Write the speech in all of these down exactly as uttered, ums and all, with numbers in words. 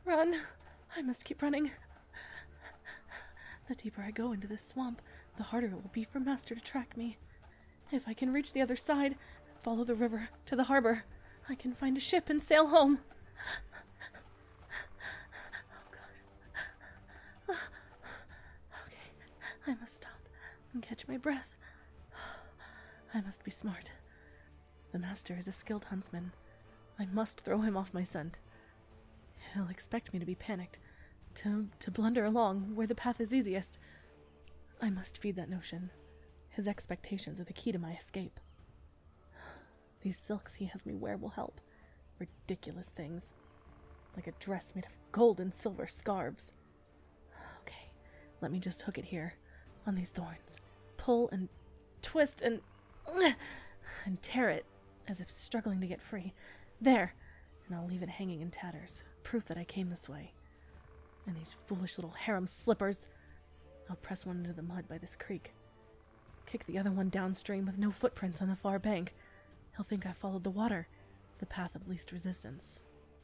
Run! I must keep running. The deeper I go into this swamp, the harder it will be for Master to track me. If I can reach the other side, follow the river to the harbor, I can find a ship and sail home. Oh, God. Okay, I must stop and catch my breath. I must be smart. The Master is a skilled huntsman. I must throw him off my scent. He'll expect me to be panicked, to, to blunder along where the path is easiest. I must feed that notion. His expectations are the key to my escape. These silks he has me wear will help. Ridiculous things. Like a dress made of gold and silver scarves. Okay, let me just hook it here, on these thorns. Pull and twist and... and tear it, as if struggling to get free. There! And I'll leave it hanging in tatters, proof that I came this way. And these foolish little harem slippers. I'll press one into the mud by this creek. Kick the other one downstream with no footprints on the far bank. He'll think I followed the water, the path of least resistance.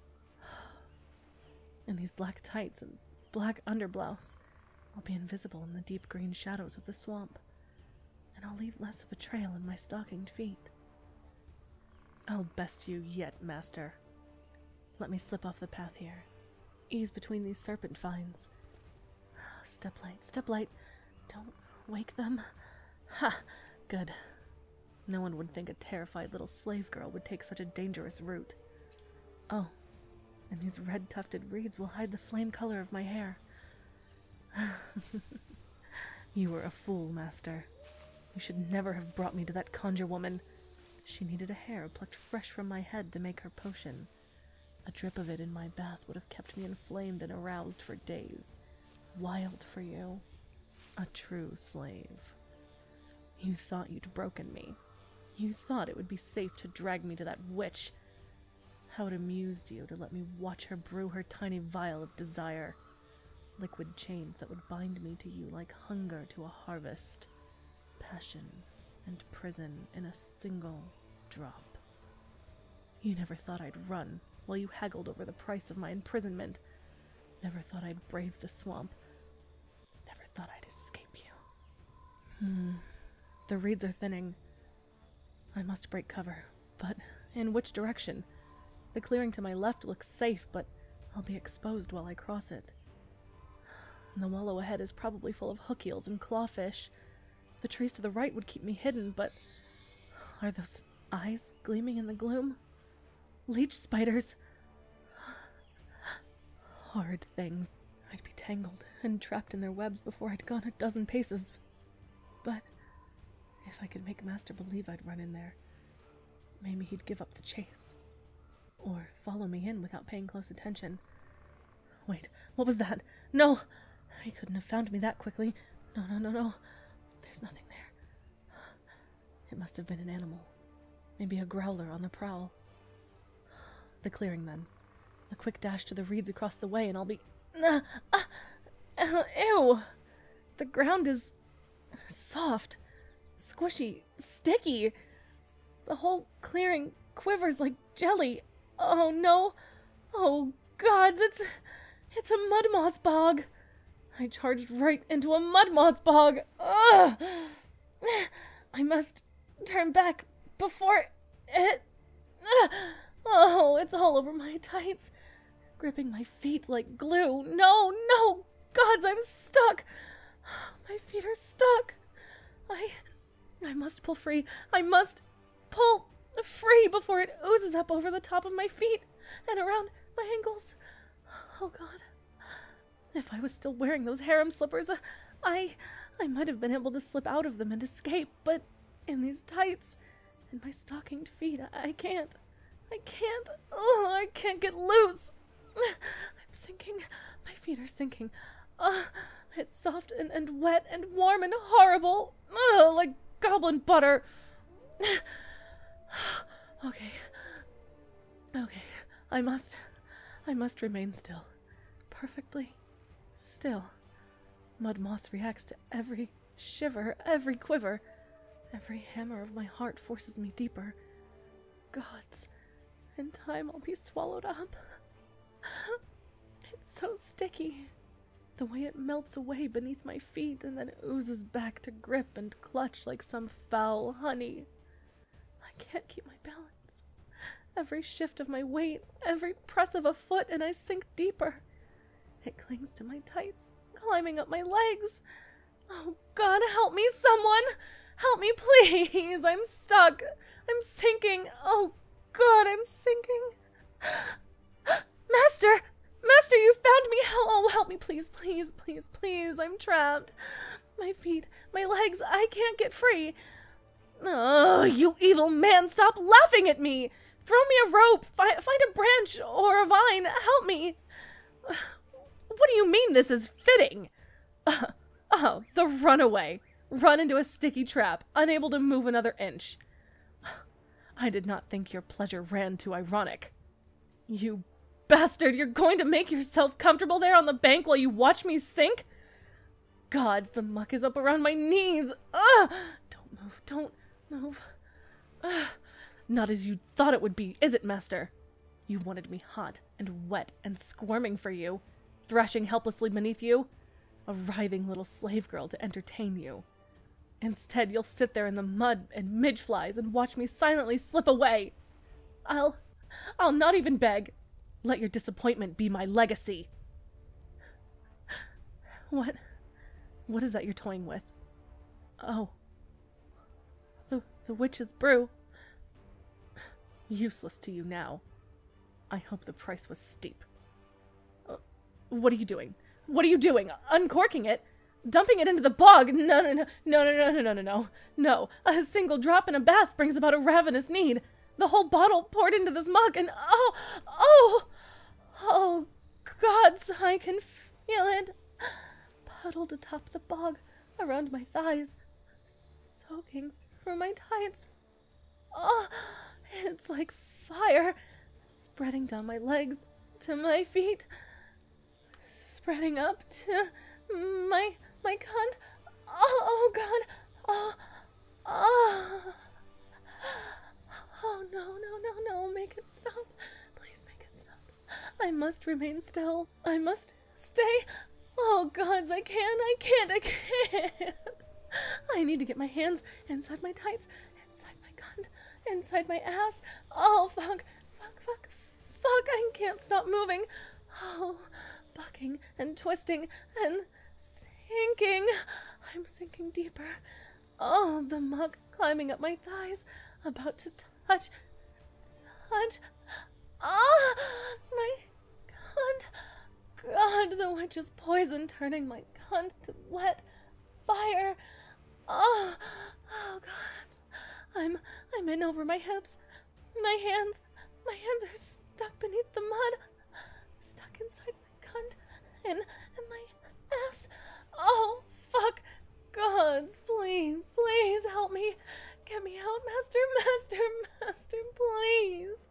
In these black tights and black underblouse, I'll be invisible in the deep green shadows of the swamp, and I'll leave less of a trail in my stockinged feet. I'll best you yet, Master. Let me slip off the path here. Ease between these serpent vines. Step light, step light. Don't wake them. Ha! Good. No one would think a terrified little slave girl would take such a dangerous route. Oh, and these red-tufted reeds will hide the flame color of my hair. You were a fool, Master. You should never have brought me to that conjure woman. She needed a hair plucked fresh from my head to make her potion. A drip of it in my bath would have kept me inflamed and aroused for days. Wild for you. A true slave. You thought you'd broken me. You thought it would be safe to drag me to that witch. How it amused you to let me watch her brew her tiny vial of desire. Liquid chains that would bind me to you like hunger to a harvest. Passion and prison in a single drop. You never thought I'd run while you haggled over the price of my imprisonment. Never thought I'd brave the swamp. Never thought I'd escape you. Hmm. The reeds are thinning. I must break cover, but in which direction? The clearing to my left looks safe, but I'll be exposed while I cross it. And the wallow ahead is probably full of hook eels and clawfish. The trees to the right would keep me hidden, but are those eyes gleaming in the gloom? Leech spiders! Horrid things. I'd be tangled and trapped in their webs before I'd gone a dozen paces. But if I could make Master believe I'd run in there, maybe he'd give up the chase. Or follow me in without paying close attention. Wait, what was that? No! He couldn't have found me that quickly. No, no, no, no. There's nothing there. It must have been an animal. Maybe a growler on the prowl. The clearing, then. A quick dash to the reeds across the way, and I'll be... Uh, uh, uh, ew! The ground is... soft. Squishy. Sticky. The whole clearing quivers like jelly. Oh, no. Oh, gods, it's... it's a mud moss bog. I charged right into a mud moss bog. Ugh! I must turn back before it... Ugh! Oh, it's all over my tights, gripping my feet like glue. No, no, gods, I'm stuck. My feet are stuck. I... I must pull free. I must pull free before it oozes up over the top of my feet and around my ankles. Oh, God. If I was still wearing those harem slippers, I... I might have been able to slip out of them and escape, but in these tights, in my stockinged feet, I, I can't. I can't. Oh, I can't get loose. I'm sinking. My feet are sinking. Uh, it's soft and, and wet and warm and horrible. Uh, like goblin butter. Okay. Okay. I must... I must remain still. Perfectly still. Mud moss reacts to every shiver, every quiver. Every hammer of my heart forces me deeper. Gods, in time I'll be swallowed up. It so sticky. The way it melts away beneath my feet and then oozes back to grip and clutch like some foul honey. I can't keep my balance. Every shift of my weight, every press of a foot, and I sink deeper. It clings to my tights, climbing up my legs. Oh, God, help me, someone! Help me, please! I'm stuck. I'm sinking. Oh, God, I'm sinking. Master! Master, you found me! Oh, help me, please, please, please, please. I'm trapped. My feet, my legs, I can't get free. Oh, you evil man, stop laughing at me! Throw me a rope! Fi- find a branch or a vine! Help me! What do you mean this is fitting? Uh, oh, the runaway. Run into a sticky trap, unable to move another inch. I did not think your pleasure ran too ironic. You bastard, you're going to make yourself comfortable there on the bank while you watch me sink? Gods, the muck is up around my knees. Ah! Don't move, don't move. Ah! Not as you thought it would be, is it, Master? You wanted me hot and wet and squirming for you, thrashing helplessly beneath you, a writhing little slave girl to entertain you. Instead, you'll sit there in the mud and midge flies and watch me silently slip away. I'll... I'll not even beg. Let your disappointment be my legacy. What... What is that you're toying with? Oh. The, the witch's brew. Useless to you now. I hope the price was steep. Uh, what are you doing? What are you doing? Uncorking it? Dumping it into the bog? No, no, no, no, no, no, no, no, no. No, a single drop in a bath brings about a ravenous need. The whole bottle poured into this mug and oh, oh, oh, gods, I can feel it. Puddled atop the bog, around my thighs, soaking through my tights. Oh, it's like fire, spreading down my legs to my feet, spreading up to my my cunt. Oh, oh God. Oh, oh. Oh, no, no, no, no. Make it stop. Please make it stop. I must remain still. I must stay. Oh, gods, I can't, I can't, I can't. I need to get my hands inside my tights, inside my cunt, inside my ass. Oh, fuck, fuck, fuck, fuck. I can't stop moving. Oh, bucking and twisting and sinking. I'm sinking deeper. Oh, the mug climbing up my thighs, about to touch, touch. Ah, my cunt. God, the witch's poison turning my cunt to wet fire. Oh, oh, God. I'm, I'm in over my hips. My hands, my hands are stuck beneath the mud, stuck inside my cunt and, and my ass. Oh, fuck. Gods, please, please help me. Get me out, Master, Master, Master, please.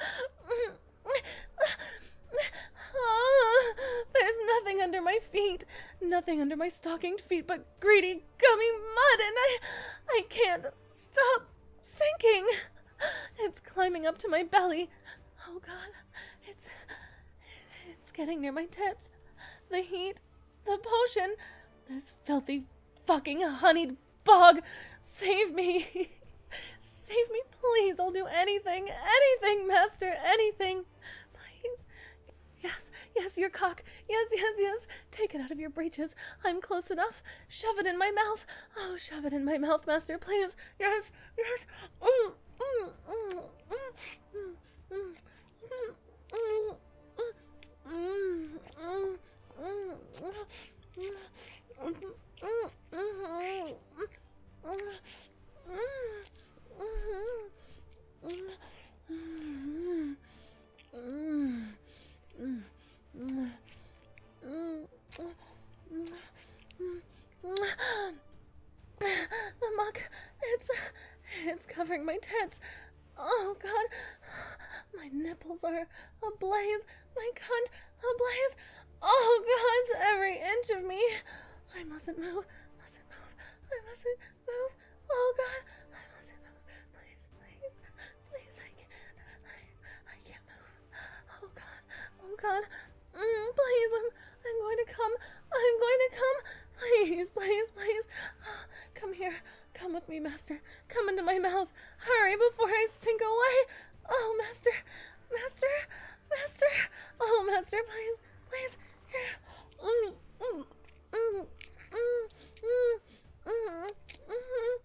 Oh, there's nothing under my feet, nothing under my stockinged feet but greedy, gummy mud, and I, I can't stop sinking. It's climbing up to my belly. Oh, God, it's, it's getting near my tits. The heat, the potion, this filthy fucking honeyed bog. Save me. Save me, please. I'll do anything, anything, Master, anything. Please. Yes, yes, your cock. Yes, yes, yes. Take it out of your breeches. I'm close enough. Shove it in my mouth. Oh, shove it in my mouth, Master, please. Yes, yes. Mm, mm, mm, mm, mm, mm, mm, mm, mm, mm, the muck, it's, it's covering my tits. Oh, God, my nipples are ablaze, my cunt ablaze. Oh, God, every inch of me. I mustn't move, mustn't move, I mustn't move. Oh, God, I mustn't move. Please, please, please, I can't, I, I can't move. Oh, God, oh, God, mm, please, I'm, Please, please, please. Come here. Come with me, Master. Come into my mouth. Hurry before I sink away. Oh, Master. Master. Master. Oh, Master, please. Please. Here. Mm, mm, mm, mm, mm, mm, mm,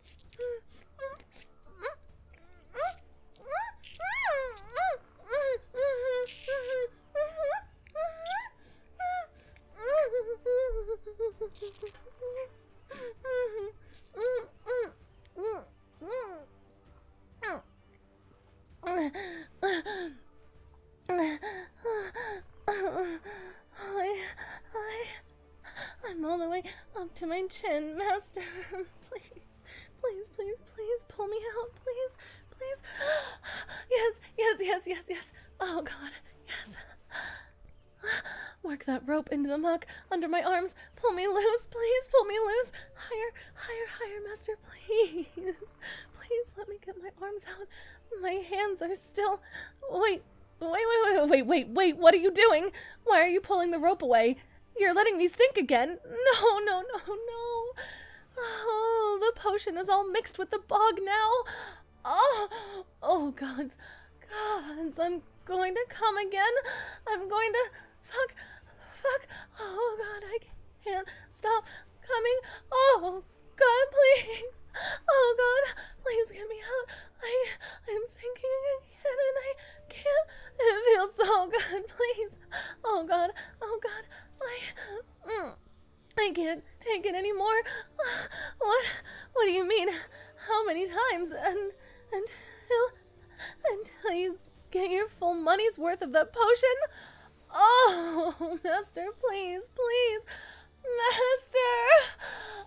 I, I, I'm all the way up to my chin, Master. Please, please, please, please pull me out, please, please. Yes, yes, yes, yes, yes. Oh, God, yes. Work that rope into the muck under my arms. Pull me loose, please, pull me loose. Higher, higher, higher, Master, please. Please let me get my arms out. My hands are still... Wait, wait, wait, wait, wait, wait, wait, what are you doing? Why are you pulling the rope away? You're letting me sink again. No, no, no, no. Oh, the potion is all mixed with the bog now. Oh, oh, gods, gods, I'm going to come again. I'm going to... Fuck, fuck. Oh, God, I can't stop coming. Oh, God, please. Oh, God, please get me out. I, I'm sinking again and I can't. It feels so good, please. Oh, God, oh, God, I, mm, I can't take it anymore. What, what do you mean? How many times? And, until, until you get your full money's worth of that potion? Oh, Master, please, please, Master!